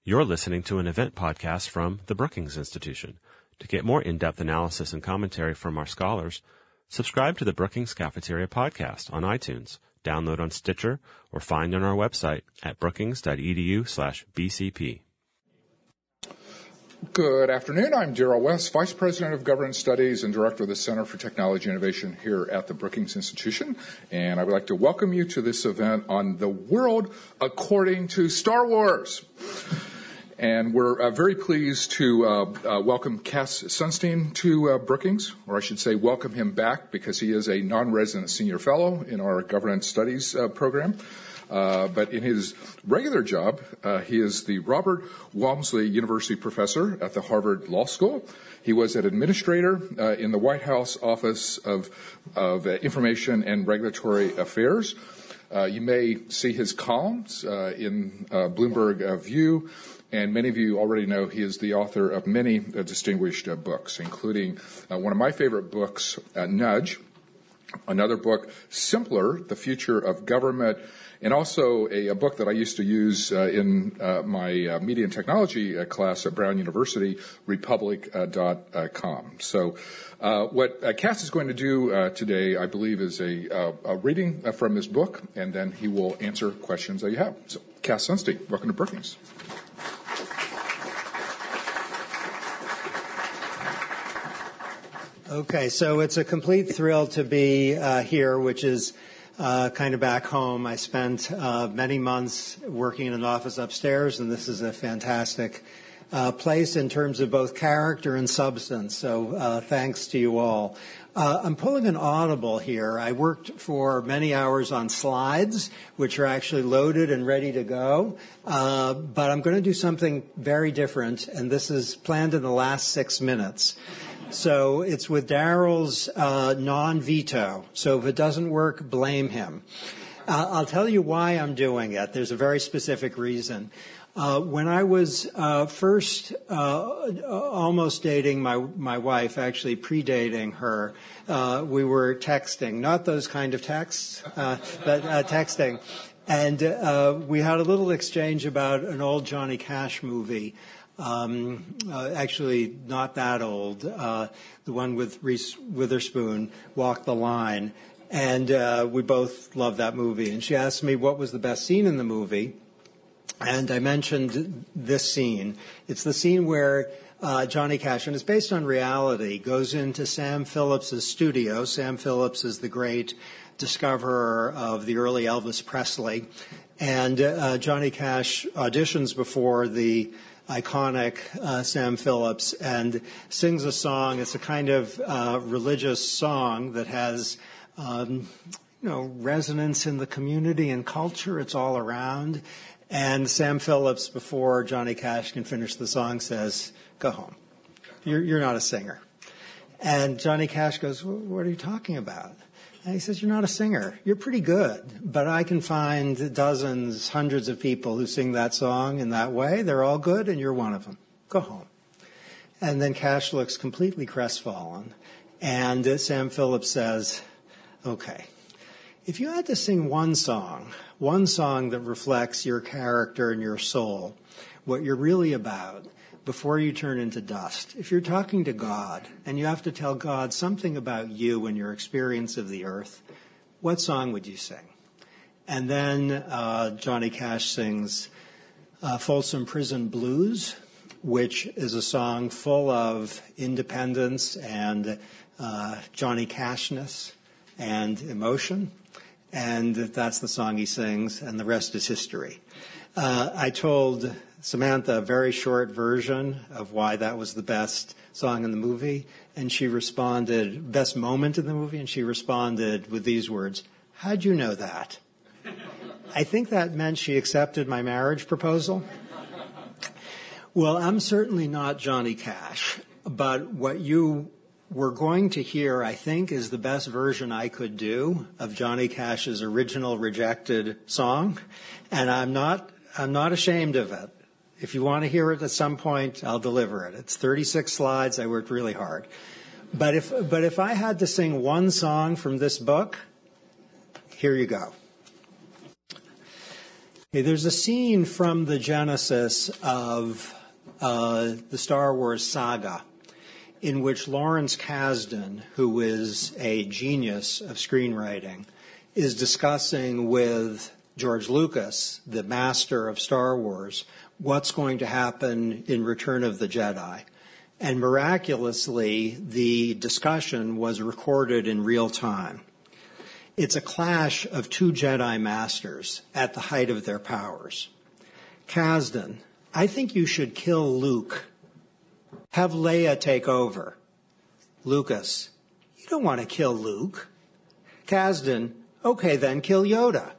You're listening to an event podcast from the Brookings Institution. To get more in-depth analysis and commentary from our scholars, subscribe to the Brookings Cafeteria podcast on iTunes, download on Stitcher, or find on our website at brookings.edu/BCP. Good afternoon. I'm Darrell West, Vice President of Governance Studies and Director of the Center for Technology Innovation here at the Brookings Institution. And I would like to welcome you to this event on the world according to Star Wars. And we're very pleased to welcome Cass Sunstein to Brookings, or I should say welcome him back because he is a non-resident senior fellow in our Governance Studies program. But in his regular job, he is the Robert Walmsley University Professor at the Harvard Law School. He was an administrator in the White House Office of Information and Regulatory Affairs. You may see his columns in Bloomberg View, and many of you already know he is the author of many distinguished books, including one of my favorite books, Nudge, another book, Simpler, The Future of Government, and also a book that I used to use in my media and technology class at Brown University, Republic.com. So what Cass is going to do today, I believe, is a reading from his book, and then he will answer questions that you have. So, Cass Sunstein, welcome to Brookings. Okay, so it's a complete thrill to be here, which is kind of back home. I spent many months working in an office upstairs, and this is a fantastic place in terms of both character and substance. So thanks to you all. I'm pulling an audible here. I worked for many hours on slides, which are actually loaded and ready to go. But I'm going to do something very different, and this is planned in the last 6 minutes. So it's with Darrell's non-veto. So if it doesn't work, blame him. I'll tell you why I'm doing it. There's a very specific reason. When I was first almost dating my wife, actually predating her, we were texting, not those kind of texts, but texting. And we had a little exchange about an old Johnny Cash movie. Actually not that old, the one with Reese Witherspoon, Walk the Line, and we both loved that movie. And she asked me what was the best scene in the movie, and I mentioned this scene. It's the scene where Johnny Cash, and it's based on reality, goes into Sam Phillips' studio. Sam Phillips is the great discoverer of the early Elvis Presley, and Johnny Cash auditions before the iconic Sam Phillips and sings a song. It's a kind of religious song that has, resonance in the community and culture. It's all around. And Sam Phillips, before Johnny Cash can finish the song, says, "Go home. You're not a singer." And Johnny Cash goes, "What are you talking about?" And he says, "You're not a singer. You're pretty good, but I can find dozens, hundreds of people who sing that song in that way. They're all good, and you're one of them. Go home." And then Cash looks completely crestfallen, and Sam Phillips says, "Okay, if you had to sing one song that reflects your character and your soul, what you're really about, before you turn into dust, if you're talking to God and you have to tell God something about you and your experience of the earth, what song would you sing?" And then Johnny Cash sings Folsom Prison Blues, which is a song full of independence and Johnny Cashness and emotion. And that's the song he sings, and the rest is history. I told Samantha a very short version of why that was the best song in the movie, and she responded, best moment in the movie, and she responded with these words, "How'd you know that?" I think that meant she accepted my marriage proposal. Well, I'm certainly not Johnny Cash, but what you were going to hear, I think, is the best version I could do of Johnny Cash's original rejected song, and I'm not ashamed of it. If you want to hear it at some point, I'll deliver it. It's 36 slides. I worked really hard. But if I had to sing one song from this book, here you go. Okay, there's a scene from the genesis of the Star Wars saga in which Lawrence Kasdan, who is a genius of screenwriting, is discussing with George Lucas, the master of Star Wars, what's going to happen in Return of the Jedi. And miraculously, the discussion was recorded in real time. It's a clash of two Jedi masters at the height of their powers. Kasdan, I think you should kill Luke. Have Leia take over. Lucas, you don't want to kill Luke. Kasdan, okay then, kill Yoda.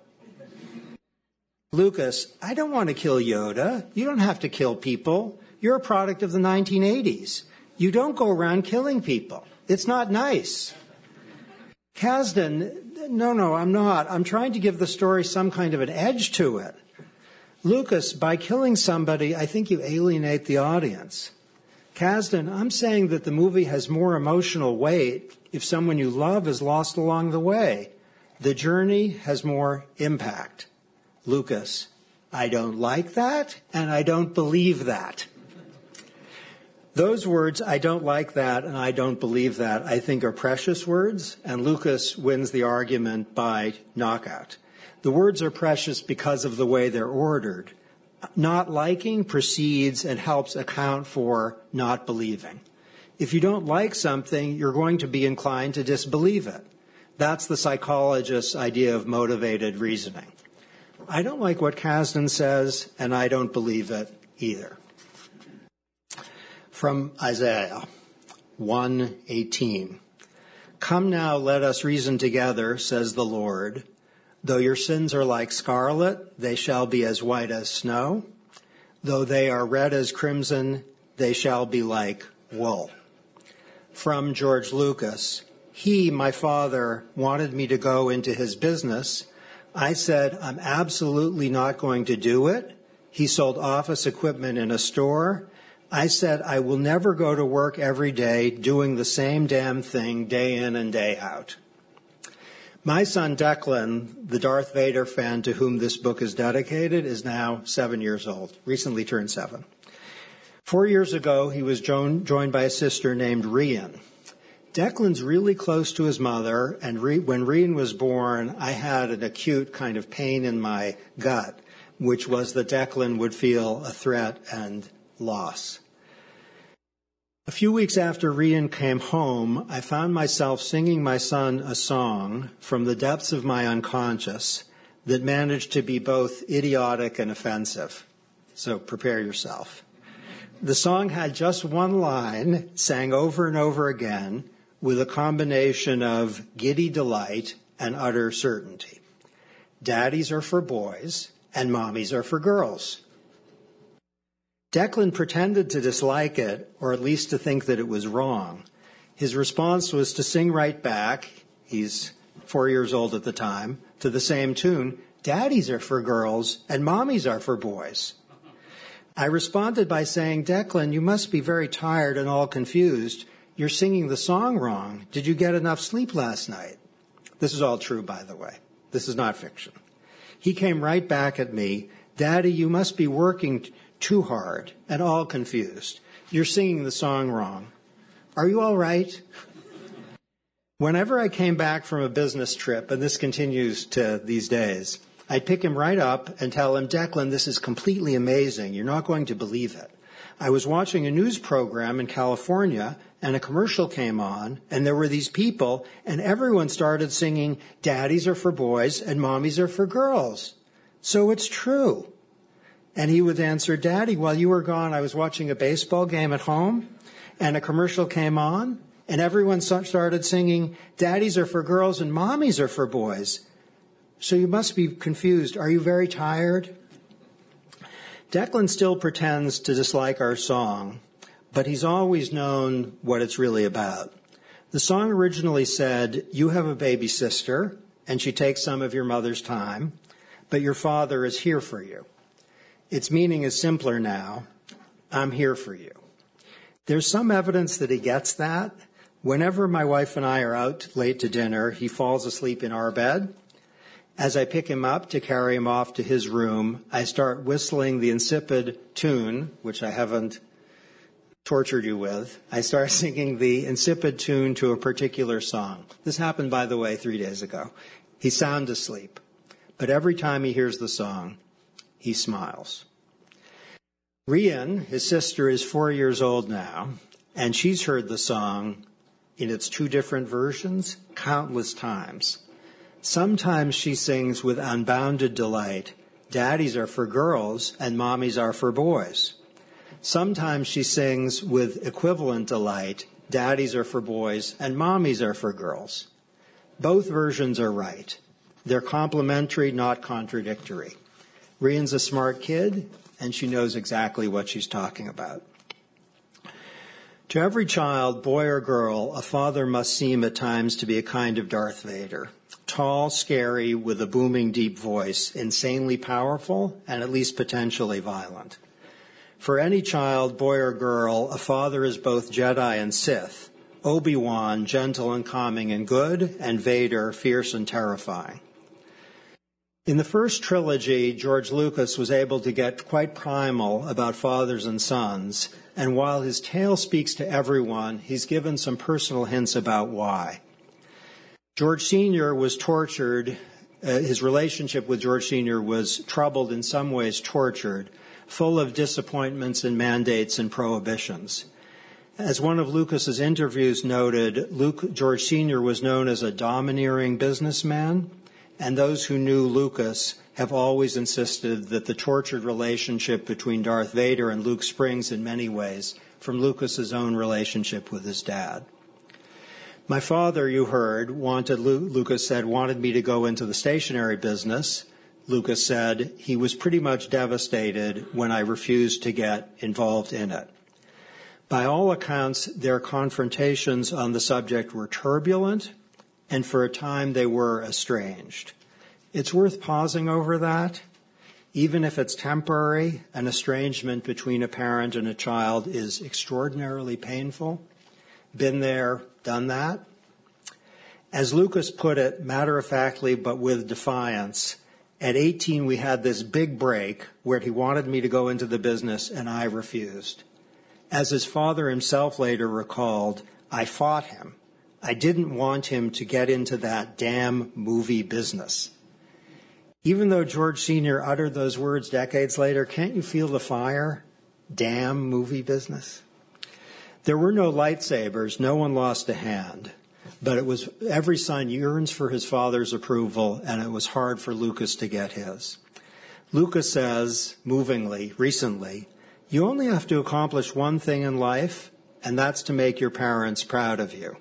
Lucas, I don't want to kill Yoda. You don't have to kill people. You're a product of the 1980s. You don't go around killing people. It's not nice. Kasdan, no, I'm not. I'm trying to give the story some kind of an edge to it. Lucas, by killing somebody, I think you alienate the audience. Kasdan, I'm saying that the movie has more emotional weight if someone you love is lost along the way. The journey has more impact. Lucas, I don't like that, and I don't believe that. Those words, I don't like that, and I don't believe that, I think are precious words, and Lucas wins the argument by knockout. The words are precious because of the way they're ordered. Not liking precedes and helps account for not believing. If you don't like something, you're going to be inclined to disbelieve it. That's the psychologist's idea of motivated reasoning. I don't like what Kasdan says, and I don't believe it either. From Isaiah 1:18. Come now, let us reason together, says the Lord. Though your sins are like scarlet, they shall be as white as snow. Though they are red as crimson, they shall be like wool. From George Lucas. He, my father, wanted me to go into his business. I said, I'm absolutely not going to do it. He sold office equipment in a store. I said, I will never go to work every day doing the same damn thing day in and day out. My son Declan, the Darth Vader fan to whom this book is dedicated, is now 7 years old, recently turned 7. 4 years ago, he was joined by a sister named Rian. Declan's really close to his mother, and when Rian was born, I had an acute kind of pain in my gut, which was that Declan would feel a threat and loss. A few weeks after Rian came home, I found myself singing my son a song from the depths of my unconscious that managed to be both idiotic and offensive. So prepare yourself. The song had just one line, sang over and over again, with a combination of giddy delight and utter certainty. Daddies are for boys, and mommies are for girls. Declan pretended to dislike it, or at least to think that it was wrong. His response was to sing right back, he's 4 years old at the time, to the same tune, Daddies are for girls, and mommies are for boys. I responded by saying, Declan, you must be very tired and all confused. You're singing the song wrong. Did you get enough sleep last night? This is all true, by the way. This is not fiction. He came right back at me. Daddy, you must be working too hard and all confused. You're singing the song wrong. Are you all right? Whenever I came back from a business trip, and this continues to these days, I'd pick him right up and tell him, Declan, this is completely amazing. You're not going to believe it. I was watching a news program in California, and a commercial came on, and there were these people, and everyone started singing, Daddies are for boys and mommies are for girls. So it's true. And he would answer, Daddy, while you were gone, I was watching a baseball game at home, and a commercial came on, and everyone started singing, Daddies are for girls and mommies are for boys. So you must be confused. Are you very tired? Declan still pretends to dislike our song, but he's always known what it's really about. The song originally said, you have a baby sister, and she takes some of your mother's time, but your father is here for you. Its meaning is simpler now. I'm here for you. There's some evidence that he gets that. Whenever my wife and I are out late to dinner, he falls asleep in our bed. As I pick him up to carry him off to his room, I start whistling the insipid tune, which I haven't tortured you with. I start singing the insipid tune to a particular song. This happened, by the way, 3 days ago. He's sound asleep, but every time he hears the song, he smiles. Rian, his sister, is 4 years old now, and she's heard the song in its 2 different versions countless times. Sometimes she sings with unbounded delight, "Daddies are for girls and mommies are for boys." Sometimes she sings with equivalent delight, "Daddies are for boys and mommies are for girls." Both versions are right. They're complementary, not contradictory. Rian's a smart kid, and she knows exactly what she's talking about. To every child, boy or girl, a father must seem at times to be a kind of Darth Vader. Tall, scary, with a booming, deep voice, insanely powerful, and at least potentially violent. For any child, boy or girl, a father is both Jedi and Sith. Obi-Wan, gentle and calming and good, and Vader, fierce and terrifying. In the first trilogy, George Lucas was able to get quite primal about fathers and sons, and while his tale speaks to everyone, he's given some personal hints about why. George Sr. was tortured. His relationship with George Sr. was troubled, in some ways tortured, full of disappointments and mandates and prohibitions. As one of Lucas's interviews noted, George Sr. was known as a domineering businessman, and those who knew Lucas have always insisted that the tortured relationship between Darth Vader and Luke springs in many ways from Lucas's own relationship with his dad. My father, you heard, Lucas said, wanted me to go into the stationery business. Lucas said he was pretty much devastated when I refused to get involved in it. By all accounts, their confrontations on the subject were turbulent, and for a time they were estranged. It's worth pausing over that. Even if it's temporary, an estrangement between a parent and a child is extraordinarily painful. Been there, done that. As Lucas put it, matter-of-factly but with defiance, at 18 we had this big break where he wanted me to go into the business and I refused. As his father himself later recalled, I fought him. I didn't want him to get into that damn movie business. Even though George Sr. uttered those words decades later, can't you feel the fire? Damn movie business. There were no lightsabers. No one lost a hand. But it was every son yearns for his father's approval, and it was hard for Lucas to get his. Lucas says, movingly, recently, you only have to accomplish one thing in life, and that's to make your parents proud of you.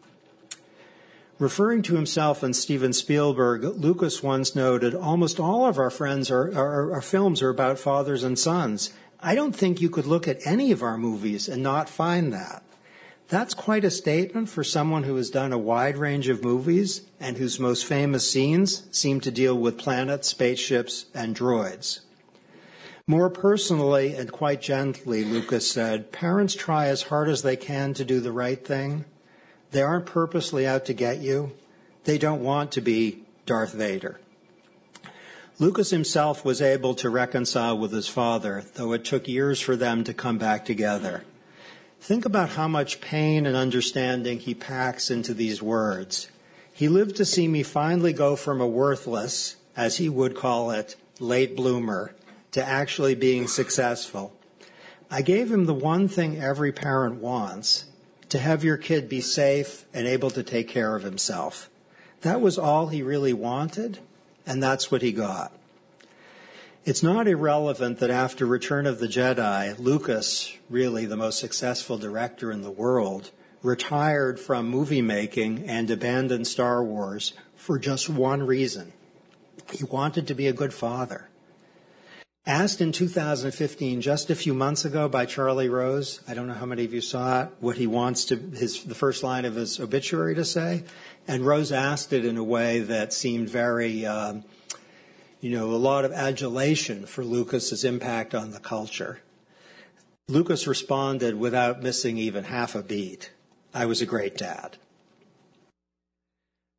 Referring to himself and Steven Spielberg, Lucas once noted, almost all of our films are about fathers and sons. I don't think you could look at any of our movies and not find that. That's quite a statement for someone who has done a wide range of movies and whose most famous scenes seem to deal with planets, spaceships, and droids. More personally and quite gently, Lucas said, parents try as hard as they can to do the right thing. They aren't purposely out to get you. They don't want to be Darth Vader. Lucas himself was able to reconcile with his father, though it took years for them to come back together. Think about how much pain and understanding he packs into these words. He lived to see me finally go from a worthless, as he would call it, late bloomer, to actually being successful. I gave him the one thing every parent wants, to have your kid be safe and able to take care of himself. That was all he really wanted, and that's what he got. It's not irrelevant that after Return of the Jedi, Lucas, really the most successful director in the world, retired from movie making and abandoned Star Wars for just one reason. He wanted to be a good father. Asked in 2015, just a few months ago, by Charlie Rose, I don't know how many of you saw it, what he wants the first line of his obituary to say, and Rose asked it in a way that seemed very, a lot of adulation for Lucas's impact on the culture. Lucas responded without missing even half a beat, I was a great dad.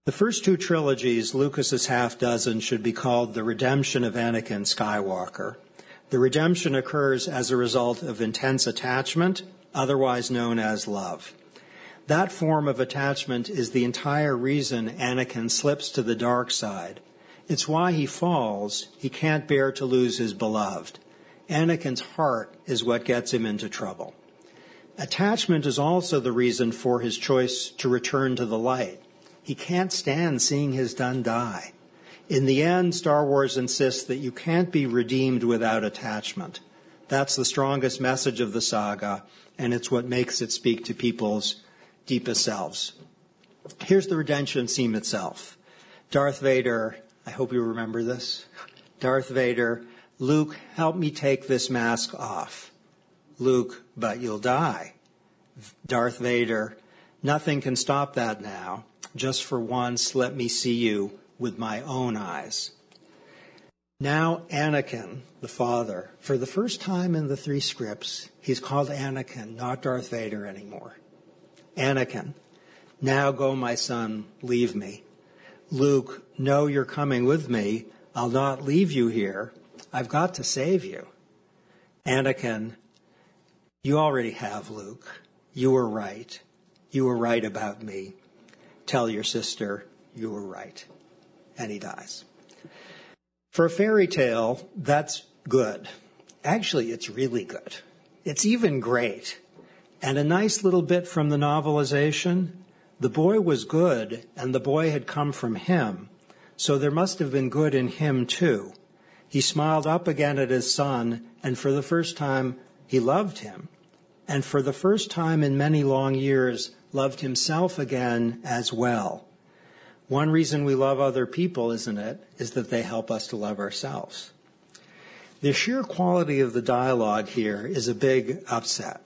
The first two trilogies, Lucas's half dozen, should be called The Redemption of Anakin Skywalker. The redemption occurs as a result of intense attachment, otherwise known as love. That form of attachment is the entire reason Anakin slips to the dark side. It's why he falls. He can't bear to lose his beloved. Anakin's heart is what gets him into trouble. Attachment is also the reason for his choice to return to the light. He can't stand seeing his son die. In the end, Star Wars insists that you can't be redeemed without attachment. That's the strongest message of the saga, and it's what makes it speak to people's deepest selves. Here's the redemption theme itself. Darth Vader, I hope you remember this. Darth Vader, Luke, help me take this mask off. Luke, but you'll die. Darth Vader, nothing can stop that now. Just for once, let me see you with my own eyes. Now Anakin, the father, for the first time in the three scripts, he's called Anakin, not Darth Vader anymore. Anakin, now go, my son, leave me. Luke, no, you're coming with me. I'll not leave you here. I've got to save you. Anakin, you already have, Luke. You were right. You were right about me. Tell your sister you were right. And he dies. For a fairy tale, that's good. Actually, it's really good. It's even great. And a nice little bit from the novelization, the boy was good, and the boy had come from him, so there must have been good in him too. He smiled up again at his son, and for the first time, he loved him. And for the first time in many long years, loved himself again as well. One reason we love other people, isn't it, is that they help us to love ourselves. The sheer quality of the dialogue here is a big upset.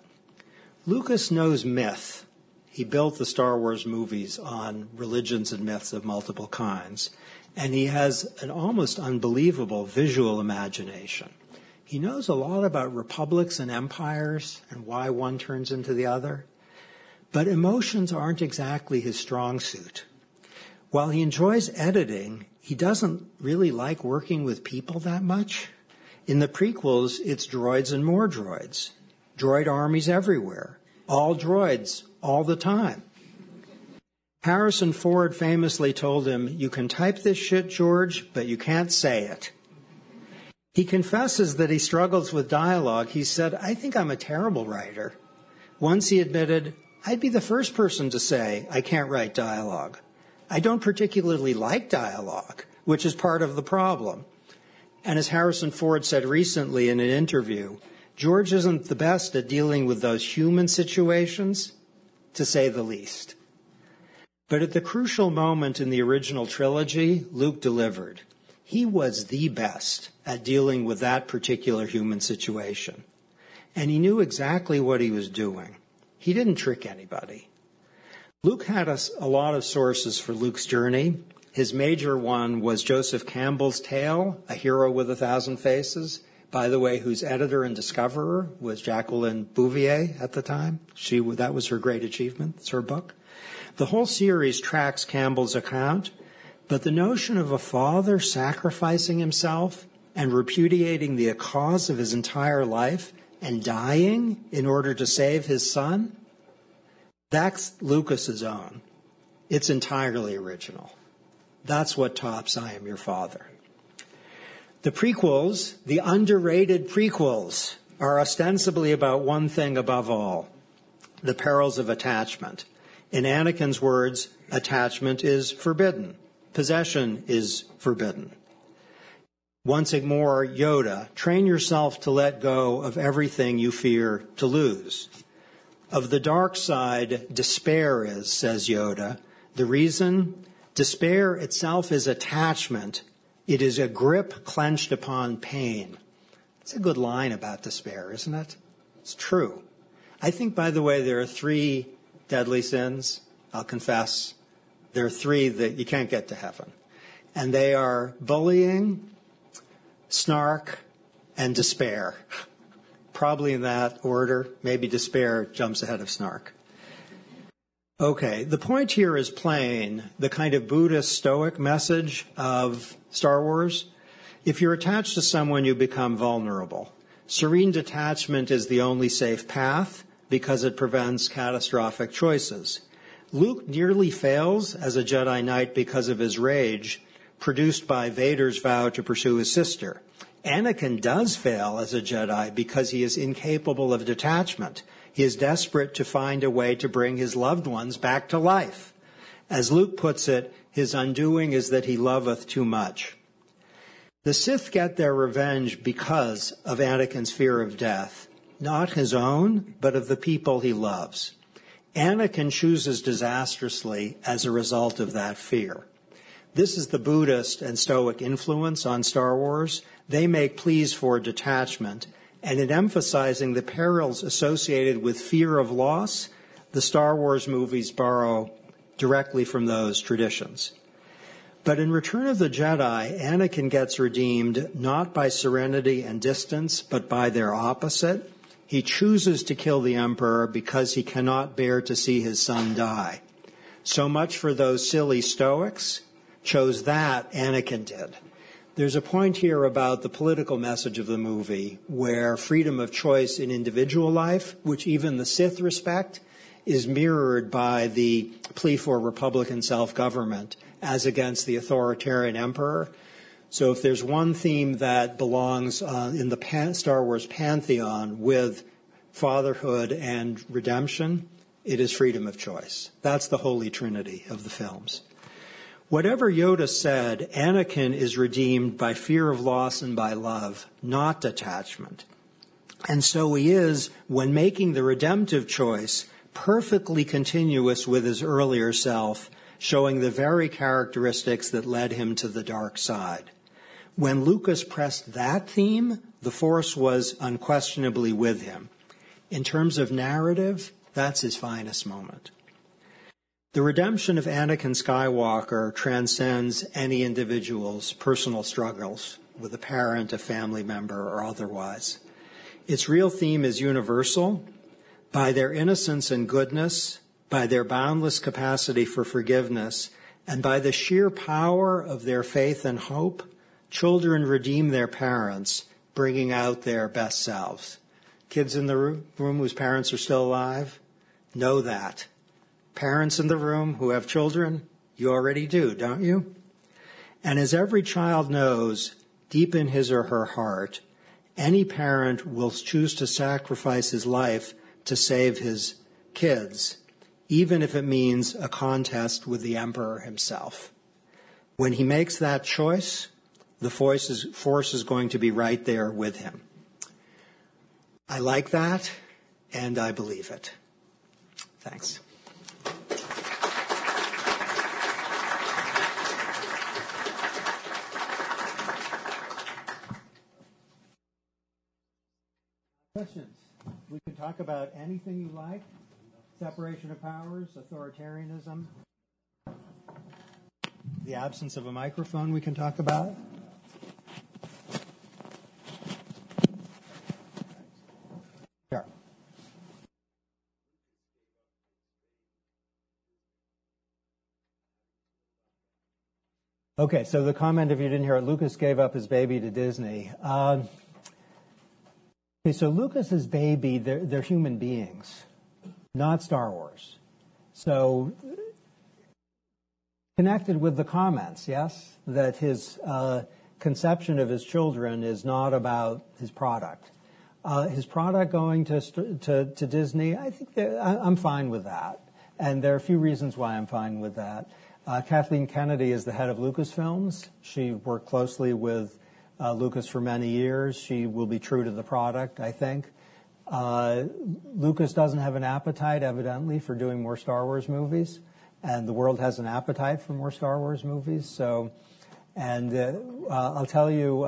Lucas knows myth. He built the Star Wars movies on religions and myths of multiple kinds, and he has an almost unbelievable visual imagination. He knows a lot about republics and empires and why one turns into the other. But emotions aren't exactly his strong suit. While he enjoys editing, he doesn't really like working with people that much. In the prequels, it's droids and more droids. Droid armies everywhere. All droids, all the time. Harrison Ford famously told him, "You can type this shit, George, but you can't say it." He confesses that he struggles with dialogue. He said, "I think I'm a terrible writer." Once he admitted, "I'd be the first person to say I can't write dialogue. I don't particularly like dialogue, which is part of the problem." And as Harrison Ford said recently in an interview, George isn't the best at dealing with those human situations, to say the least. But at the crucial moment in the original trilogy, Luke delivered. He was the best at dealing with that particular human situation. And he knew exactly what he was doing. He didn't trick anybody. Luke had a lot of sources for Luke's journey. His major one was Joseph Campbell's tale, A Hero with 1,000 Faces, by the way, whose editor and discoverer was Jacqueline Bouvier at the time. That was her great achievement. It's her book. The whole series tracks Campbell's account, but the notion of a father sacrificing himself and repudiating the cause of his entire life and dying in order to save his son, that's Lucas's own. It's entirely original. That's what tops I Am Your Father. The prequels, the underrated prequels, are ostensibly about one thing above all, the perils of attachment. In Anakin's words, attachment is forbidden. Possession is forbidden. Once more, Yoda, train yourself to let go of everything you fear to lose. Of the dark side, despair is, says Yoda. The reason? Despair itself is attachment. It is a grip clenched upon pain. It's a good line about despair, isn't it? It's true. I think, by the way, there are 3 deadly sins. I'll confess. There are 3 that you can't get to heaven. And they are bullying, snark, and despair. Probably in that order. Maybe despair jumps ahead of snark. Okay, the point here is plain, the kind of Buddhist Stoic message of Star Wars. If you're attached to someone, you become vulnerable. Serene detachment is the only safe path because it prevents catastrophic choices. Luke nearly fails as a Jedi Knight because of his rage, produced by Vader's vow to pursue his sister. Anakin does fail as a Jedi because he is incapable of detachment. He is desperate to find a way to bring his loved ones back to life. As Luke puts it, his undoing is that he loveth too much. The Sith get their revenge because of Anakin's fear of death, not his own, but of the people he loves. Anakin chooses disastrously as a result of that fear. This is the Buddhist and Stoic influence on Star Wars. They make pleas for detachment, and in emphasizing the perils associated with fear of loss, the Star Wars movies borrow directly from those traditions. But in Return of the Jedi, Anakin gets redeemed not by serenity and distance, but by their opposite. He chooses to kill the Emperor because he cannot bear to see his son die. So much for those silly Stoics. Chose that, Anakin did. There's a point here about the political message of the movie where freedom of choice in individual life, which even the Sith respect, is mirrored by the plea for Republican self-government as against the authoritarian emperor. So if there's one theme that belongs in the Star Wars pantheon with fatherhood and redemption, it is freedom of choice. That's the holy trinity of the films. Whatever Yoda said, Anakin is redeemed by fear of loss and by love, not detachment. And so he is, when making the redemptive choice, perfectly continuous with his earlier self, showing the very characteristics that led him to the dark side. When Lucas pressed that theme, the Force was unquestionably with him. In terms of narrative, that's his finest moment. The redemption of Anakin Skywalker transcends any individual's personal struggles with a parent, a family member, or otherwise. Its real theme is universal. By their innocence and goodness, by their boundless capacity for forgiveness, and by the sheer power of their faith and hope, children redeem their parents, bringing out their best selves. Kids in the room whose parents are still alive, know that. Parents in the room who have children, you already do, don't you? And as every child knows, deep in his or her heart, any parent will choose to sacrifice his life to save his kids, even if it means a contest with the Emperor himself. When he makes that choice, the Force is going to be right there with him. I like that, and I believe it. Thanks. Questions? We can talk about anything you like. Separation of powers, authoritarianism. The absence of a microphone we can talk about. Sure. Okay, so the comment, if you didn't hear it, Lucas gave up his baby to Disney. Okay, so Lucas's baby, they're human beings, not Star Wars. So connected with the comments, yes, that his conception of his children is not about his product. His product going to Disney, I think I'm fine with that. And there are a few reasons why I'm fine with that. Kathleen Kennedy is the head of Lucasfilms. She worked closely with Lucas for many years. She will be true to the product, I think. Lucas doesn't have an appetite, evidently, for doing more Star Wars movies, and the world has an appetite for more Star Wars movies. So, and I'll tell you,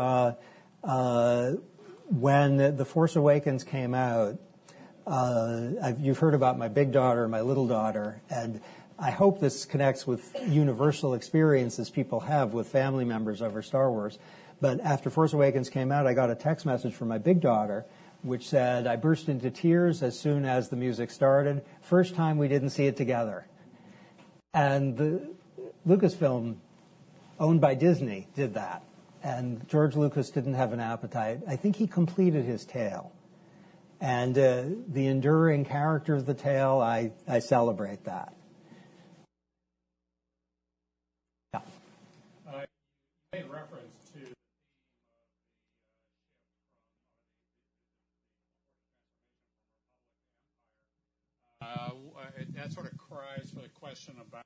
when The Force Awakens came out, you've heard about my big daughter and my little daughter, and I hope this connects with universal experiences people have with family members over Star Wars. But after Force Awakens came out, I got a text message from my big daughter, which said, I burst into tears as soon as the music started. First time we didn't see it together. And Lucasfilm, owned by Disney, did that. And George Lucas didn't have an appetite. I think he completed his tale. And the enduring character of the tale, I celebrate that. Yeah. You made reference to the that sort of cries for the question about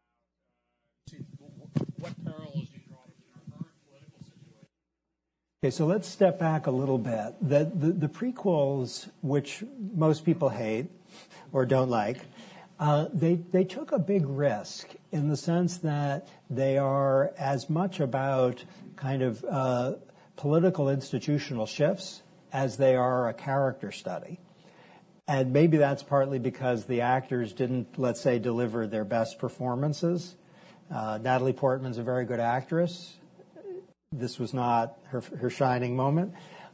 what parallels you draw between our current political situation. Okay, so let's step back a little bit. The prequels, which most people hate or don't like, they took a big risk in the sense that they are as much about kind of political institutional shifts as they are a character study. And maybe that's partly because the actors didn't, let's say, deliver their best performances. Natalie Portman's a very good actress. This was not her shining moment.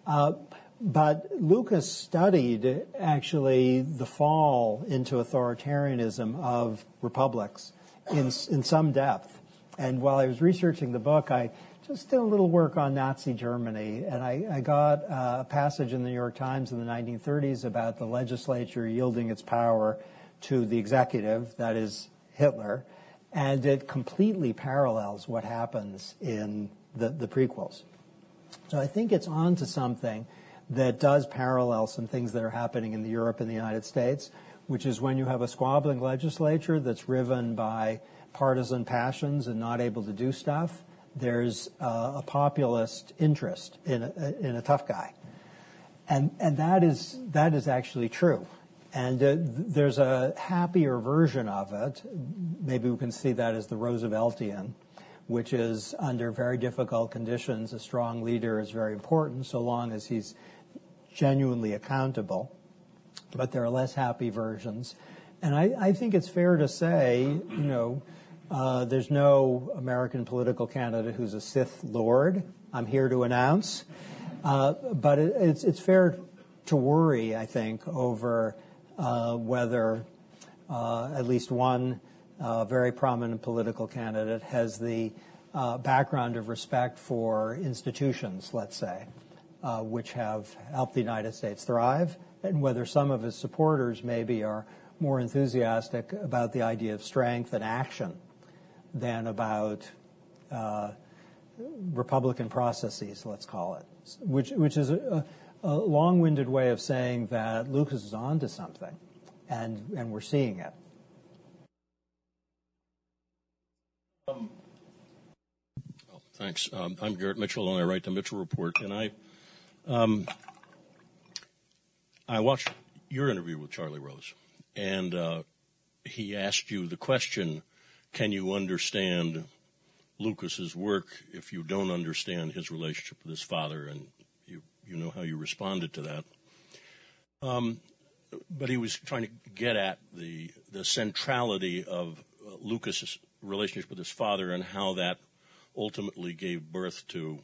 But Lucas studied, actually, the fall into authoritarianism of republics in some depth. And while I was researching the book, I just did a little work on Nazi Germany, and I got a passage in the New York Times in the 1930s about the legislature yielding its power to the executive, that is Hitler, and it completely parallels what happens in the prequels. So I think it's on to something that does parallel some things that are happening in Europe and the United States, which is when you have a squabbling legislature that's riven by partisan passions and not able to do stuff, there's a populist interest in a tough guy. And that is actually true. And there's a happier version of it. Maybe we can see that as the Rooseveltian, which is under very difficult conditions, a strong leader is very important so long as he's genuinely accountable. But there are less happy versions. And I think it's fair to say, there's no American political candidate who's a Sith Lord, I'm here to announce. But it's fair to worry, I think, over whether at least one very prominent political candidate has the background of respect for institutions, let's say, which have helped the United States thrive, and whether some of his supporters maybe are more enthusiastic about the idea of strength and action than about Republican processes, let's call it, which is a long-winded way of saying that Lucas is on to something, and we're seeing it. Thanks. I'm Garrett Mitchell, and I write the Mitchell Report. And I watched your interview with Charlie Rose, and he asked you the question, can you understand Lucas's work if you don't understand his relationship with his father? And you know how you responded to that. But he was trying to get at the centrality of Lucas's relationship with his father and how that ultimately gave birth to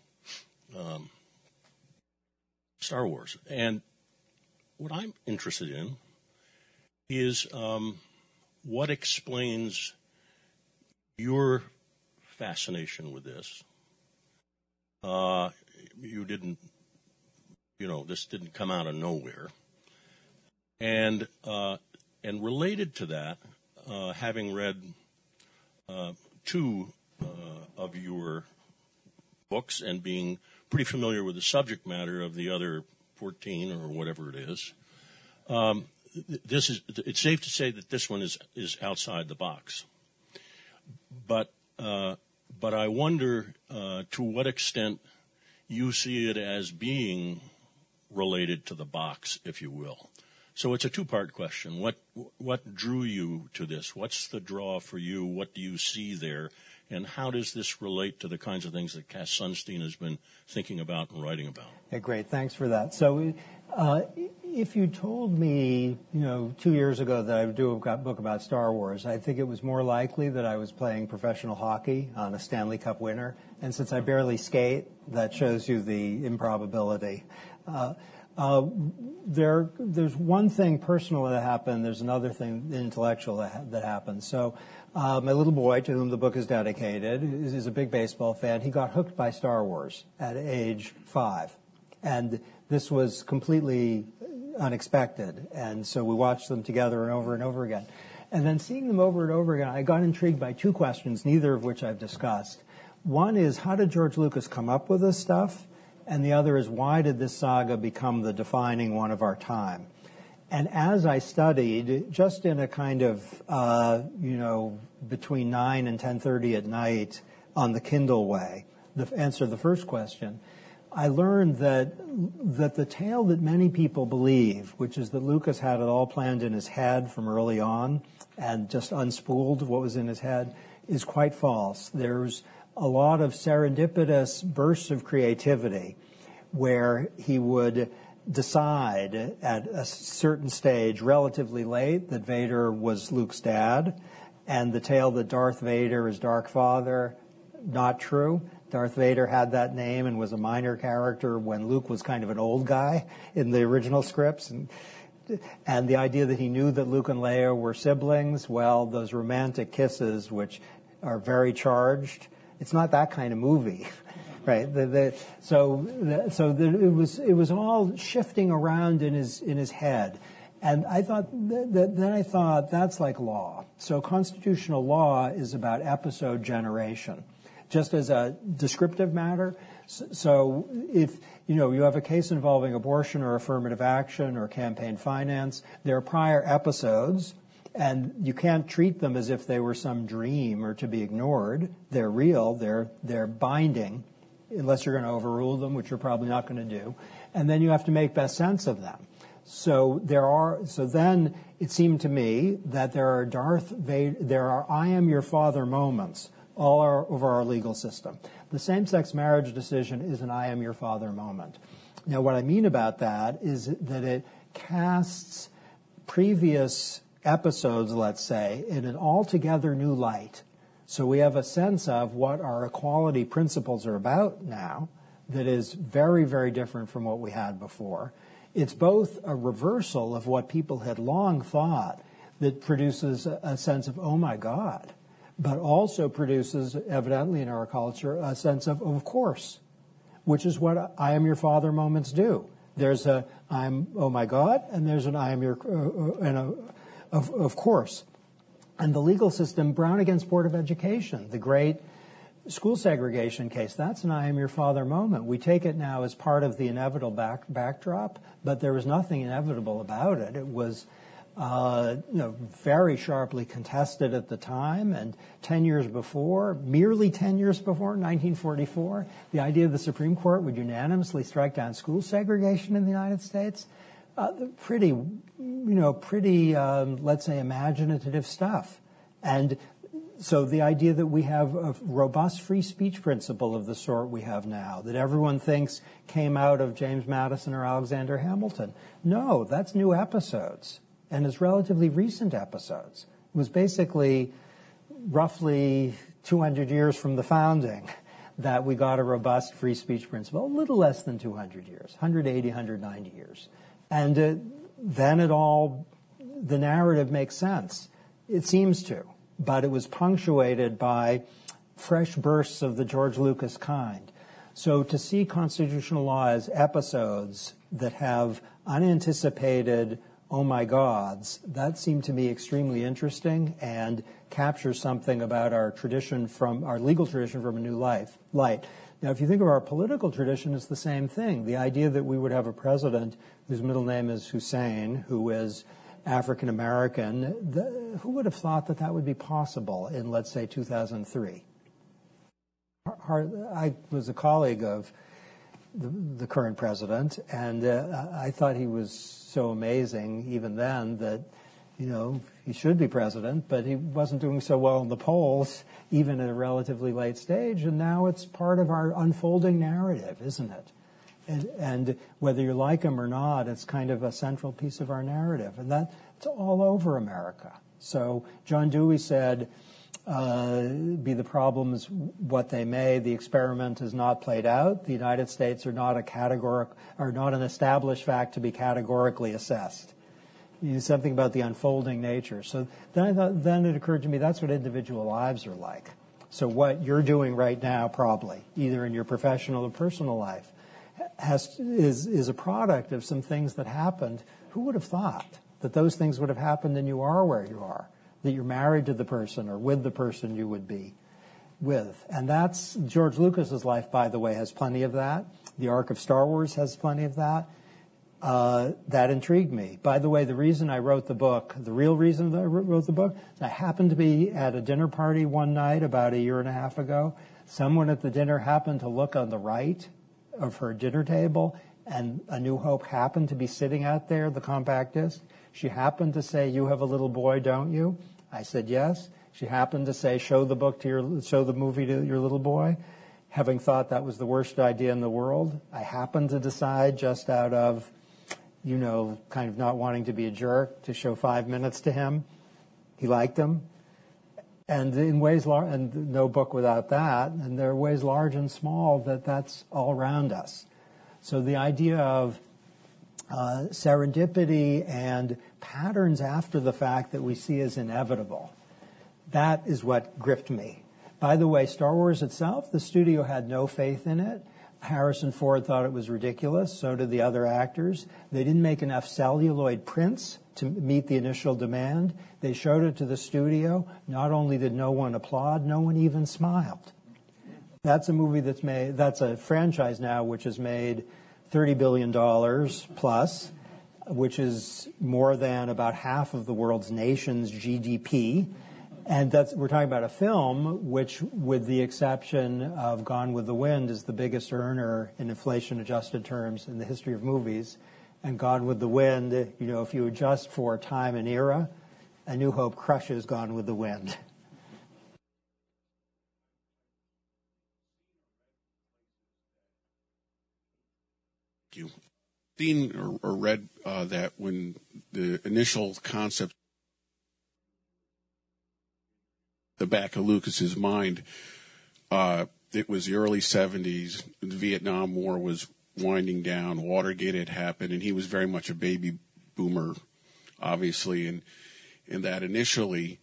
Star Wars. And what I'm interested in is what explains your fascination with this. You didn't, this didn't come out of nowhere. And related to that, having read two of your books and being pretty familiar with the subject matter of the other 14 or whatever it is, it's safe to say that this one is outside the box. But I wonder to what extent you see it as being related to the box, if you will. So it's a two-part question. What drew you to this? What's the draw for you? What do you see there? And how does this relate to the kinds of things that Cass Sunstein has been thinking about and writing about? Yeah, great. Thanks for that. So if you told me, 2 years ago that I would do a book about Star Wars, I think it was more likely that I was playing professional hockey on a Stanley Cup winner. And since I barely skate, that shows you the improbability. There's one thing personal that happened. There's another thing intellectual that happened. So my little boy, to whom the book is dedicated, is a big baseball fan. He got hooked by Star Wars at age 5. And this was completely unexpected. And so we watched them together and over again. And then seeing them over and over again, I got intrigued by two questions, neither of which I've discussed. One is, how did George Lucas come up with this stuff? And the other is, why did this saga become the defining one of our time? And as I studied, just in a kind of, between 9 and 10:30 at night on the Kindle way, answer the first question, I learned that the tale that many people believe, which is that Lucas had it all planned in his head from early on and just unspooled what was in his head, is quite false. There's a lot of serendipitous bursts of creativity where he would decide at a certain stage, relatively late, that Vader was Luke's dad, and the tale that Darth Vader is Dark Father, not true. Darth Vader had that name and was a minor character when Luke was kind of an old guy in the original scripts. And the idea that he knew that Luke and Leia were siblings, well, those romantic kisses, which are very charged, it's not that kind of movie, right? So it was all shifting around in his head. And I thought, that's like law. So constitutional law is about episode generation. Just as a descriptive matter. So if, you have a case involving abortion or affirmative action or campaign finance, there are prior episodes, and you can't treat them as if they were some dream or to be ignored. They're real, they're binding, unless you're going to overrule them, which you're probably not going to do. And then you have to make best sense of them. So then it seemed to me that there are I am your father moments all over our legal system. The same-sex marriage decision is an I am your father moment. Now, what I mean about that is that it casts previous episodes, let's say, in an altogether new light. So we have a sense of what our equality principles are about now that is very, very different from what we had before. It's both a reversal of what people had long thought that produces a sense of, oh my God, but also produces, evidently in our culture, a sense of course, which is what I am your father moments do. There's a I'm, oh my God, and there's an I am your, of course. And the legal system, Brown against Board of Education, the great school segregation case, that's an I am your father moment. We take it now as part of the inevitable backdrop, but there was nothing inevitable about it. It was very sharply contested at the time, and 10 years before, merely 10 years before, 1944, the idea of the Supreme Court would unanimously strike down school segregation in the United States, pretty, let's say, imaginative stuff. And so the idea that we have a robust free speech principle of the sort we have now, that everyone thinks came out of James Madison or Alexander Hamilton, no, that's new episodes. And it's relatively recent episodes. It was basically roughly 200 years from the founding that we got a robust free speech principle, a little less than 200 years, 180, 190 years. And then the narrative makes sense. It seems to, but it was punctuated by fresh bursts of the George Lucas kind. So to see constitutional law as episodes that have unanticipated oh my gods, that seemed to me extremely interesting and captures something about our legal tradition from a new light. Now, if you think of our political tradition, it's the same thing. The idea that we would have a president whose middle name is Hussein, who is African American, who would have thought that would be possible in, let's say, 2003? I was a colleague of the current president, and I thought he was so amazing even then that, he should be president, but he wasn't doing so well in the polls, even at a relatively late stage, and now it's part of our unfolding narrative, isn't it? And whether you like him or not, it's kind of a central piece of our narrative, and it's all over America. So John Dewey said, Be the problems what they may, the experiment is not played out. The United States are not an established fact to be categorically assessed. Something about the unfolding nature. So then it occurred to me that's what individual lives are like. So what you're doing right now, probably, either in your professional or personal life, is a product of some things that happened. Who would have thought that those things would have happened and you are where you are, that you're married to the person or with the person you would be with? And that's George Lucas's life, by the way, has plenty of that. The arc of Star Wars has plenty of that. That intrigued me. By the way, the reason I wrote the book, the real reason that I wrote the book, I happened to be at a dinner party one night about 1.5 years ago. Someone at the dinner happened to look on the right of her dinner table, and A New Hope happened to be sitting out there, the compact disc. She happened to say, "You have a little boy, don't you?" I said, "Yes." She happened to say, show the movie to your little boy." Having thought that was the worst idea in the world, I happened to decide, just out of kind of not wanting to be a jerk, to show 5 minutes to him. He liked them. And in ways, and no book without that, and there are ways large and small that's all around us. So the idea of serendipity and patterns after the fact that we see as inevitable, that is what gripped me. By the way, Star Wars itself, the studio had no faith in it. Harrison Ford thought it was ridiculous. So did the other actors. They didn't make enough celluloid prints to meet the initial demand. They showed it to the studio. Not only did no one applaud, no one even smiled. That's a movie that's a franchise now which has made $30 billion plus, which is more than about half of the world's nation's GDP. And we're talking about a film which, with the exception of Gone with the Wind, is the biggest earner in inflation-adjusted terms in the history of movies. And Gone with the Wind, if you adjust for time and era, A New Hope crushes Gone with the Wind. Thank you. Seen or read that when the initial concept the back of Lucas's mind, it was the early 70s. The Vietnam War was winding down. Watergate had happened, and he was very much a baby boomer, obviously. And that initially,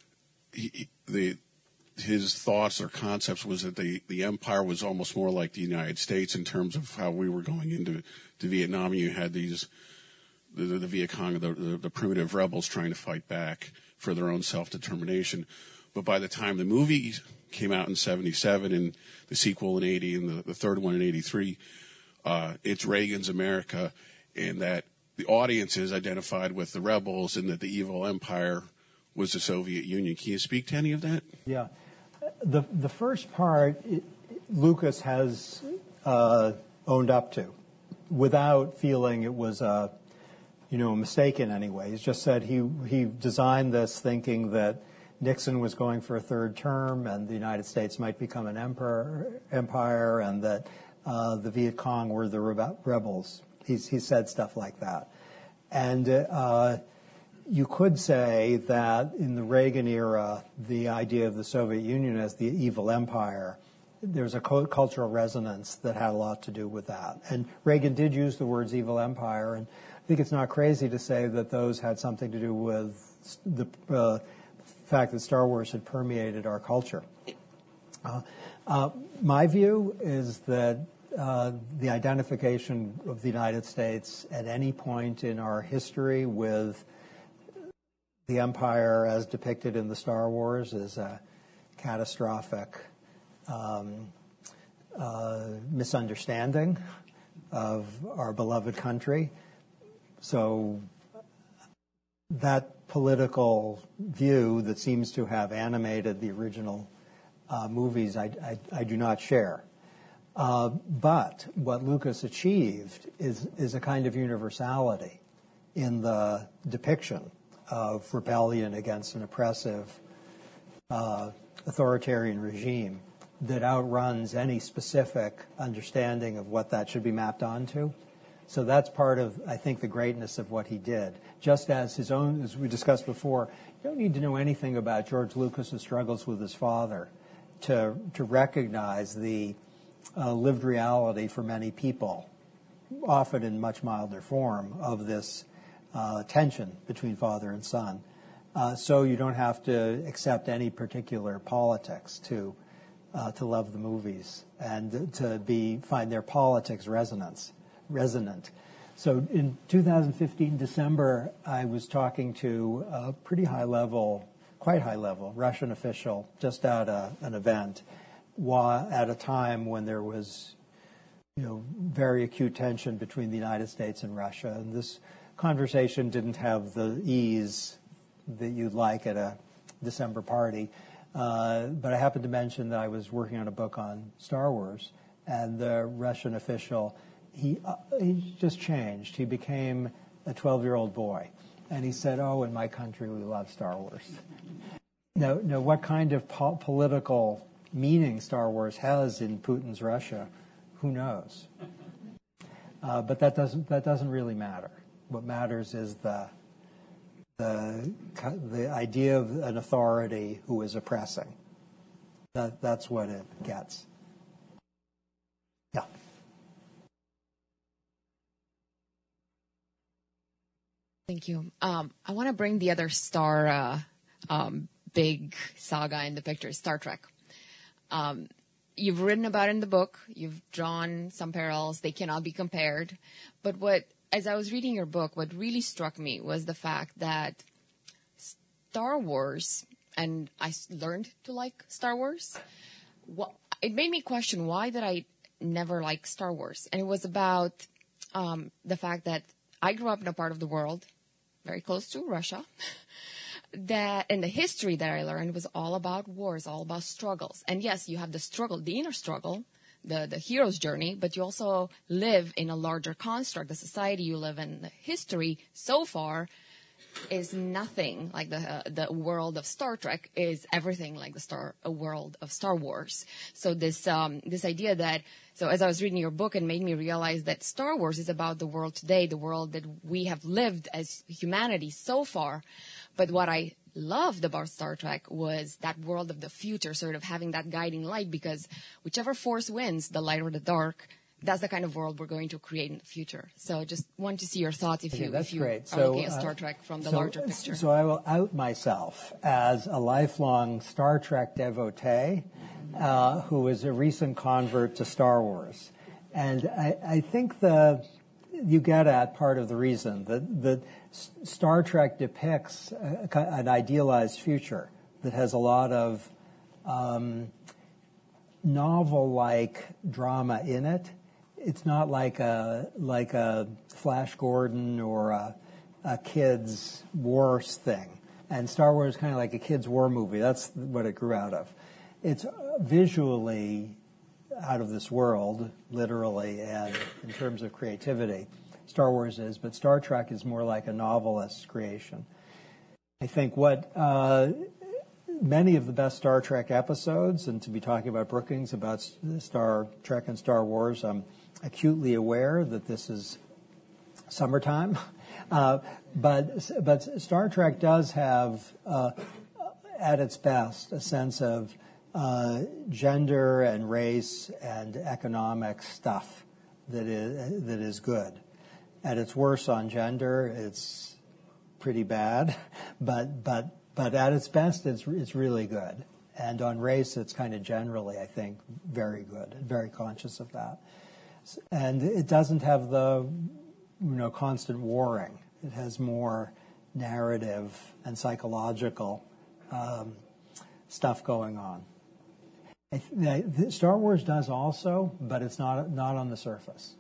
his thoughts or concepts was that the empire was almost more like the United States in terms of how we were going into Vietnam. You had the Viet Cong, the primitive rebels trying to fight back for their own self-determination. But by the time the movie came out in 77 and the sequel in 80 and the third one in 83, it's Reagan's America, and that the audience is identified with the rebels and that the evil empire was the Soviet Union. Can you speak to any of that? Yeah. The first part, Lucas has owned up to without feeling it was a mistake in any way. He's just said he designed this thinking that Nixon was going for a third term and the United States might become an empire and that the Viet Cong were the rebels. He said stuff like that. And you could say that in the Reagan era, the idea of the Soviet Union as the evil empire, there's a cultural resonance that had a lot to do with that. And Reagan did use the words evil empire, and I think it's not crazy to say that those had something to do with the fact that Star Wars had permeated our culture. My view is that the identification of the United States at any point in our history with the empire as depicted in the Star Wars is a catastrophic misunderstanding of our beloved country. So that political view that seems to have animated the original movies, I do not share. But what Lucas achieved is a kind of universality in the depiction of rebellion against an oppressive authoritarian regime that outruns any specific understanding of what that should be mapped onto. So that's part of, I think, the greatness of what he did. Just as his own, as we discussed before, you don't need to know anything about George Lucas's struggles with his father to recognize the lived reality for many people, often in much milder form, of this tension between father and son. So you don't have to accept any particular politics to love the movies and to find their politics resonant. So in 2015 December, I was talking to a pretty quite high level Russian official just at an event at a time when there was, very acute tension between the United States and Russia. And this conversation didn't have the ease that you'd like at a December party. But I happened to mention that I was working on a book on Star Wars, and the Russian official, he just changed. He became a 12-year-old boy. And he said, "Oh, in my country, we love Star Wars." Now, what kind of political meaning Star Wars has in Putin's Russia, who knows? But that doesn't really matter. What matters is the idea of an authority who is oppressing. That's what it gets. Yeah. Thank you. I want to bring the other Star big saga in the picture, Star Trek. You've written about it in the book. You've drawn some parallels. They cannot be compared. But as I was reading your book, what really struck me was the fact that Star Wars, and I learned to like Star Wars, it made me question, why did I never like Star Wars? And it was about the fact that I grew up in a part of the world very close to Russia, and the history that I learned was all about wars, all about struggles. And yes, you have the struggle, the inner struggle, the hero's journey, but you also live in a larger construct. The society you live in, the history so far is nothing like the world of Star Trek is everything like a world of Star Wars. So this idea that, so as I was reading your book, it made me realize that Star Wars is about the world today, the world that we have lived as humanity so far. But what I loved about Star Trek was that world of the future, sort of having that guiding light, because whichever force wins, the light or the dark, that's the kind of world we're going to create in the future. So just want to see your thoughts if you are looking at Star Trek from the larger picture. So I will out myself as a lifelong Star Trek devotee who is a recent convert to Star Wars. And I think you get at part of the reason that Star Trek depicts an idealized future that has a lot of novel-like drama in it. It's not like a Flash Gordon or a kid's wars thing. And Star Wars is kind of like a kid's war movie. That's what it grew out of. It's visually out of this world, literally, and in terms of creativity. Star Wars is, but Star Trek is more like a novelist's creation. I think what many of the best Star Trek episodes, and to be talking about Brookings, about Star Trek and Star Wars, I'm acutely aware that this is summertime. But Star Trek does have, at its best, a sense of gender and race and economic stuff that is good. At its worst on gender, it's pretty bad, but at its best, it's really good. And on race, it's kind of generally, I think, very good, very conscious of that. And it doesn't have the constant warring. It has more narrative and psychological stuff going on. Star Wars does also, but it's not on the surface.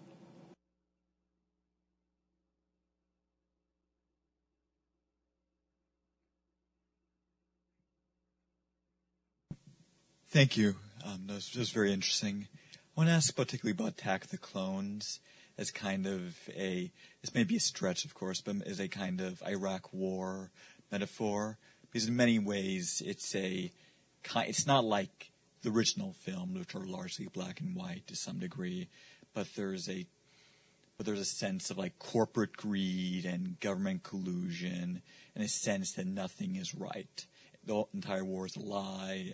Thank you. That was just very interesting. I want to ask particularly about Attack of the Clones as kind of this may be a stretch, of course, but as a kind of Iraq war metaphor, because in many ways it's not like the original film, which are largely black and white to some degree, but there's a but there's a sense of like corporate greed and government collusion, and a sense that nothing is right. The entire war is a lie,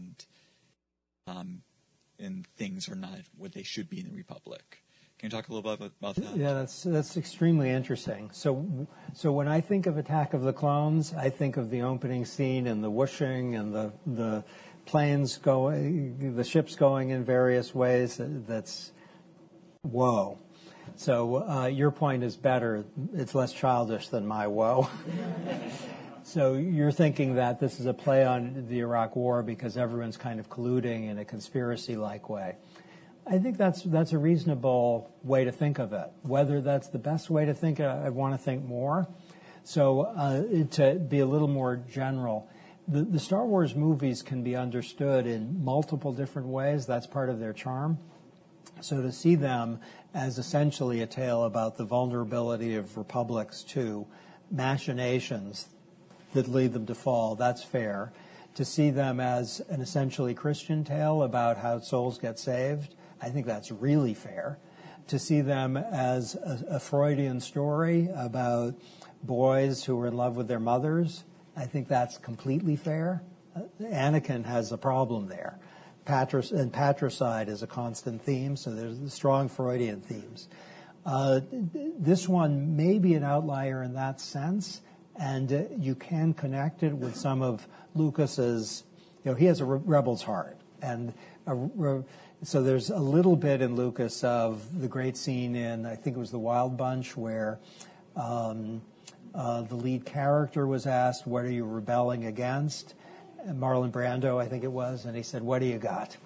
and things are not what they should be in the Republic. Can you talk a little bit about that? Yeah, that's extremely interesting. So when I think of Attack of the Clones, I think of the opening scene and the whooshing and the planes going, the ships going in various ways. That's whoa. So your point is better. It's less childish than my whoa. So you're thinking that this is a play on the Iraq War because everyone's kind of colluding in a conspiracy-like way. I think that's a reasonable way to think of it. Whether that's the best way to think, I want to think more. So to be a little more general, the Star Wars movies can be understood in multiple different ways. That's part of their charm. So to see them as essentially a tale about the vulnerability of republics to machinations that lead them to fall, that's fair. To see them as an essentially Christian tale about how souls get saved, I think that's really fair. To see them as a Freudian story about boys who are in love with their mothers, I think that's completely fair. Anakin has a problem there. Patricide is a constant theme, so there's strong Freudian themes. This one may be an outlier in that sense, and you can connect it with some of Lucas's, he has a rebel's heart. And so there's a little bit in Lucas of the great scene in, I think it was The Wild Bunch, where the lead character was asked, what are you rebelling against? And Marlon Brando, I think it was, and he said, what do you got?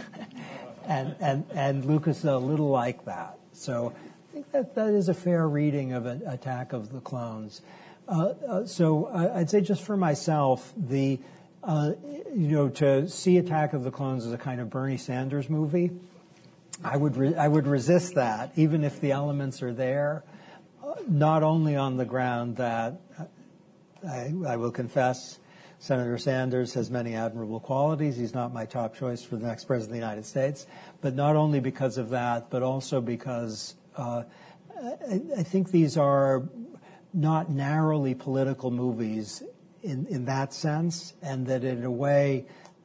and Lucas is a little like that. So I think that is a fair reading of an Attack of the Clones. So I'd say just for myself, to see Attack of the Clones as a kind of Bernie Sanders movie, I would resist that, even if the elements are there, not only on the ground that I will confess Senator Sanders has many admirable qualities. He's not my top choice for the next president of the United States, but not only because of that, but also because I think these are not narrowly political movies in that sense, and that in a way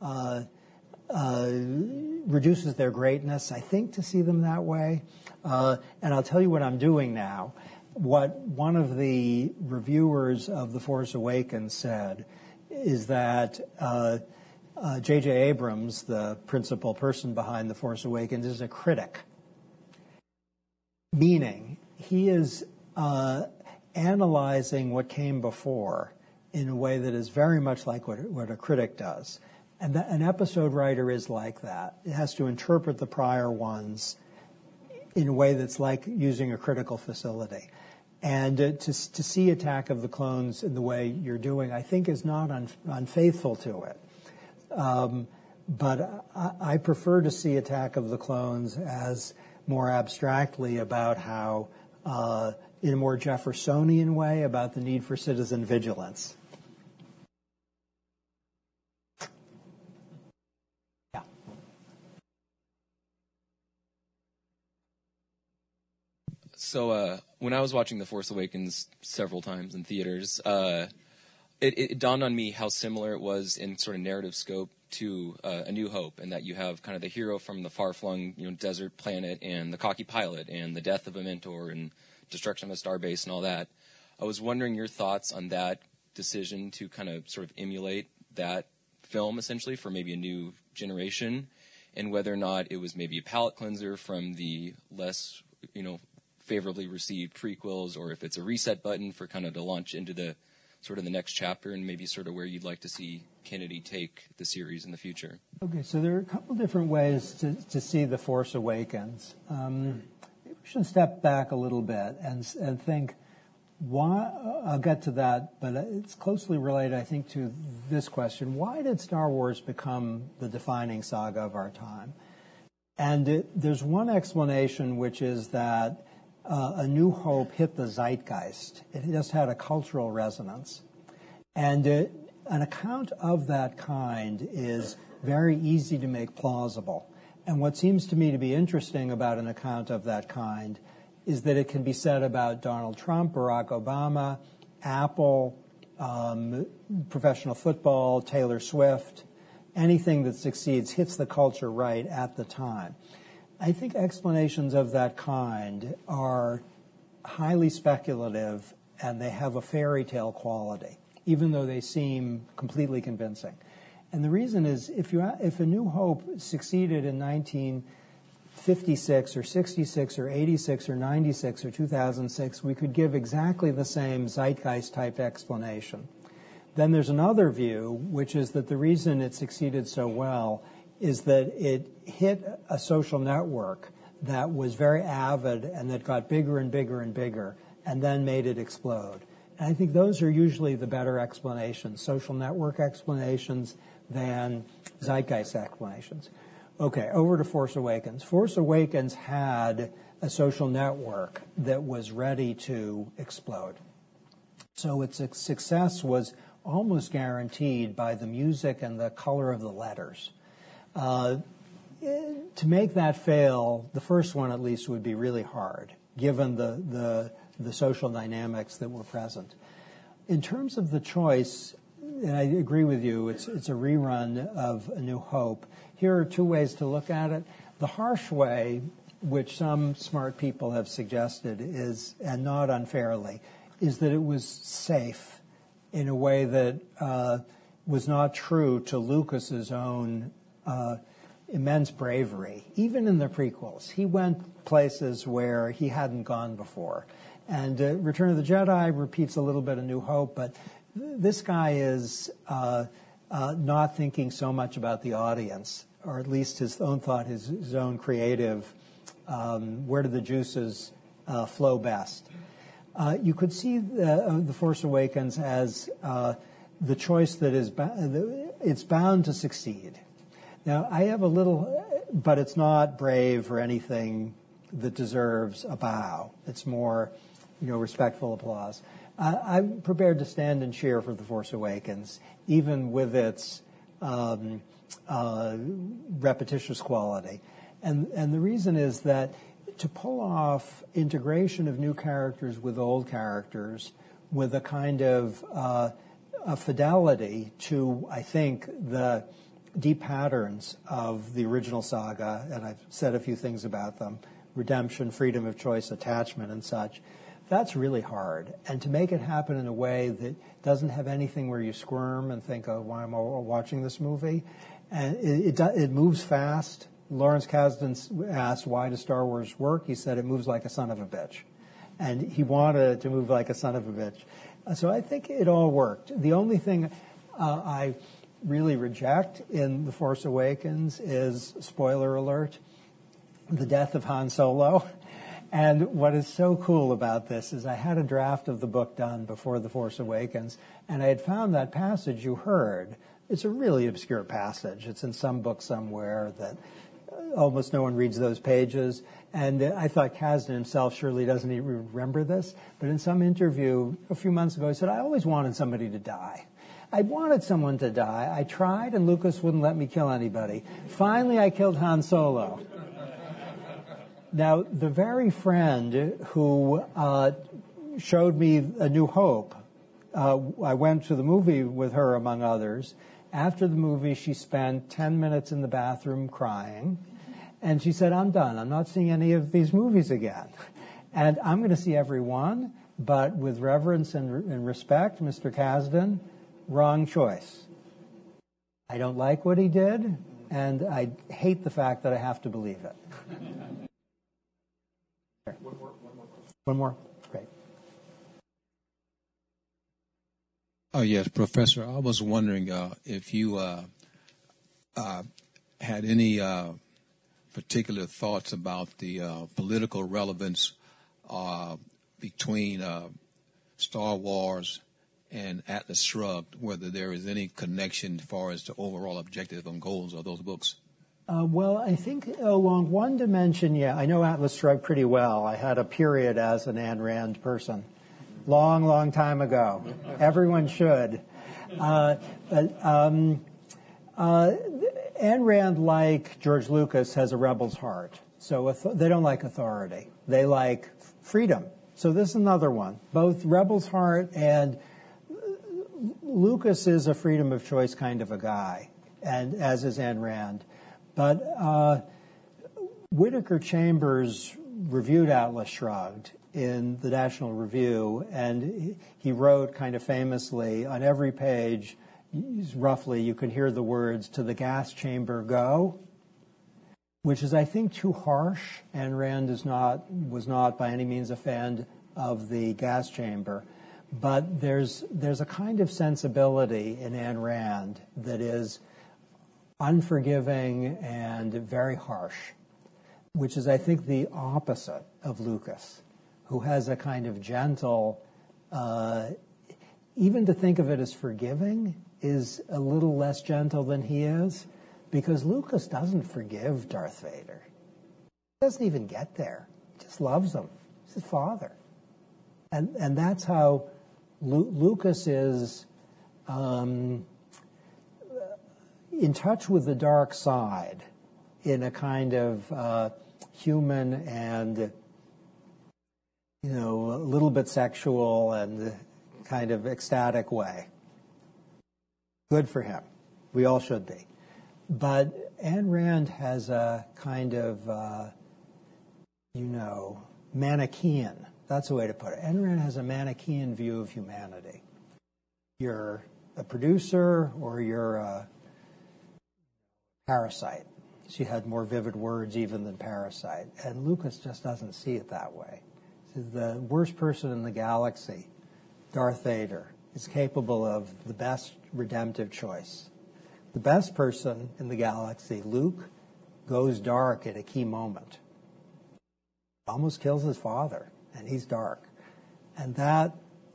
reduces their greatness, I think, to see them that way. And I'll tell you what I'm doing now. What one of the reviewers of The Force Awakens said is that J.J. Abrams, the principal person behind The Force Awakens, is a critic. Meaning, he is analyzing what came before in a way that is very much like what a critic does. And an episode writer is like that. It has to interpret the prior ones in a way that's like using a critical facility. And to see Attack of the Clones in the way you're doing, I think, is not unfaithful to it. But I prefer to see Attack of the Clones as more abstractly about how, in a more Jeffersonian way, about the need for citizen vigilance. Yeah. So when I was watching The Force Awakens several times in theaters, it dawned on me how similar it was in sort of narrative scope to A New Hope, and that you have kind of the hero from the far-flung desert planet and the cocky pilot and the death of a mentor and destruction of a starbase and all that. I was wondering your thoughts on that decision to kind of sort of emulate that film essentially for maybe a new generation, and whether or not it was maybe a palate cleanser from the less, favorably received prequels, or if it's a reset button for kind of to launch into the sort of the next chapter and maybe sort of where you'd like to see Kennedy take the series in the future. Okay, so there are a couple different ways to see The Force Awakens. We should step back a little bit and think why. I'll get to that, but it's closely related, I think, to this question. Why did Star Wars become the defining saga of our time? And there's one explanation, which is that A New Hope hit the zeitgeist. It just had a cultural resonance. And an account of that kind is very easy to make plausible. And what seems to me to be interesting about an account of that kind is that it can be said about Donald Trump, Barack Obama, Apple, professional football, Taylor Swift. Anything that succeeds hits the culture right at the time. I think explanations of that kind are highly speculative and they have a fairy tale quality, even though they seem completely convincing. And the reason is if A New Hope succeeded in 1956 or 66 or 86 or 96 or 2006, we could give exactly the same zeitgeist-type explanation. Then there's another view, which is that the reason it succeeded so well is that it hit a social network that was very avid and that got bigger and bigger and bigger and then made it explode. And I think those are usually the better explanations, social network explanations than zeitgeist explanations. Okay, over to Force Awakens. Force Awakens had a social network that was ready to explode. So its success was almost guaranteed by the music and the color of the letters. To make that fail, the first one at least would be really hard, given the social dynamics that were present. In terms of the choice, and I agree with you, it's a rerun of A New Hope. Here are two ways to look at it. The harsh way, which some smart people have suggested is, and not unfairly, is that it was safe in a way that was not true to Lucas's own immense bravery. Even in the prequels, he went places where he hadn't gone before. And Return of the Jedi repeats a little bit of New Hope, but this guy is not thinking so much about the audience, or at least his own thought, his own creative, where do the juices flow best. You could see the Force Awakens as the choice that is it's bound to succeed. Now, I have a little, but it's not brave or anything that deserves a bow. It's more, respectful applause. I'm prepared to stand and cheer for The Force Awakens, even with its repetitious quality. And the reason is that to pull off integration of new characters with old characters with a kind of a fidelity to, I think, the deep patterns of the original saga, and I've said a few things about them, redemption, freedom of choice, attachment, and such, that's really hard. And to make it happen in a way that doesn't have anything where you squirm and think, oh, why am I watching this movie? And it moves fast. Lawrence Kasdan asked, why does Star Wars work? He said, it moves like a son of a bitch. And he wanted it to move like a son of a bitch. So I think it all worked. The only thing I really reject in The Force Awakens is, spoiler alert, the death of Han Solo. And what is so cool about this is I had a draft of the book done before The Force Awakens, and I had found that passage you heard. It's a really obscure passage. It's in some book somewhere that almost no one reads those pages. And I thought Kasdan himself surely doesn't even remember this. But in some interview a few months ago, he said, I always wanted somebody to die. I wanted someone to die. I tried, and Lucas wouldn't let me kill anybody. Finally, I killed Han Solo. Now, the very friend who showed me A New Hope, I went to the movie with her, among others. After the movie, she spent 10 minutes in the bathroom crying. And she said, I'm done. I'm not seeing any of these movies again. And I'm going to see every one, but with reverence and respect, Mr. Kasdan, wrong choice. I don't like what he did, and I hate the fact that I have to believe it. One more? Great. Oh, yes, Professor. I was wondering if you had any particular thoughts about the political relevance between Star Wars and Atlas Shrugged, whether there is any connection as far as the overall objective and goals of those books. Well, I think along one dimension, yeah. I know Atlas Shrugged pretty well. I had a period as an Ayn Rand person. Long time ago. Everyone should. Ayn Rand, like George Lucas, has a rebel's heart. So they don't like authority. They like freedom. So this is another one. Both Rebel's Heart and Lucas is a freedom of choice kind of a guy, and as is Ayn Rand. But Whittaker Chambers reviewed Atlas Shrugged in the National Review, and he wrote kind of famously on every page, roughly, you can hear the words, "To the gas chamber go," which is, I think, too harsh. Ayn Rand was not by any means a fan of the gas chamber. But there's a kind of sensibility in Ayn Rand that is unforgiving and very harsh, which is, I think, the opposite of Lucas, who has a kind of gentle, even to think of it as forgiving is a little less gentle than he is, because Lucas doesn't forgive Darth Vader. He doesn't even get there. He just loves him. He's his father. And that's how Lucas is in touch with the dark side in a kind of human and, a little bit sexual and kind of ecstatic way. Good for him. We all should be. But Ayn Rand has a kind of, Manichaean. That's the way to put it. Ayn Rand has a Manichaean view of humanity. You're a producer or you're a parasite. She had more vivid words even than parasite. And Lucas just doesn't see it that way. The worst person in the galaxy, Darth Vader, is capable of the best redemptive choice. The best person in the galaxy, Luke, goes dark at a key moment. Almost kills his father, and he's dark. And that,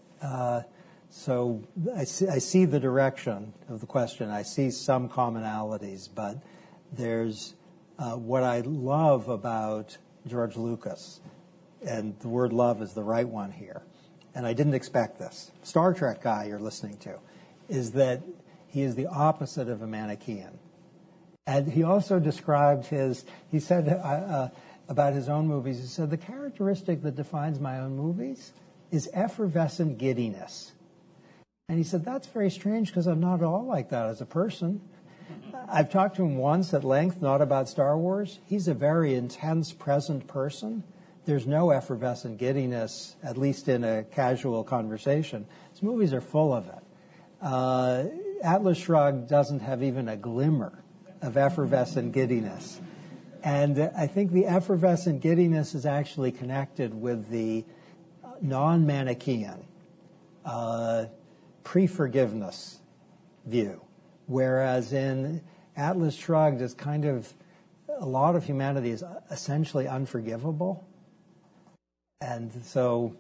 so I see the direction of the question. I see some commonalities, but there's what I love about George Lucas, and the word love is the right one here, and I didn't expect this. Star Trek guy you're listening to, is that he is the opposite of a Manichaean. And he also described he said about his own movies, he said, the characteristic that defines my own movies is effervescent giddiness. And he said, that's very strange because I'm not at all like that as a person. I've talked to him once at length, not about Star Wars. He's a very intense, present person. There's no effervescent giddiness, at least in a casual conversation. His movies are full of it. Atlas Shrugged doesn't have even a glimmer of effervescent giddiness. And I think the effervescent giddiness is actually connected with the non-Manichaean pre-forgiveness view. Whereas in Atlas Shrugged, it's kind of, a lot of humanity is essentially unforgivable. And so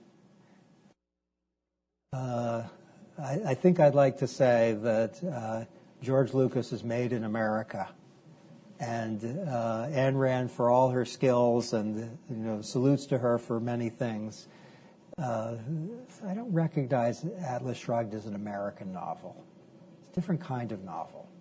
I think I'd like to say that George Lucas is made in America. And Ayn Rand, for all her skills, and salutes to her for many things, I don't recognize Atlas Shrugged as an American novel. It's a different kind of novel.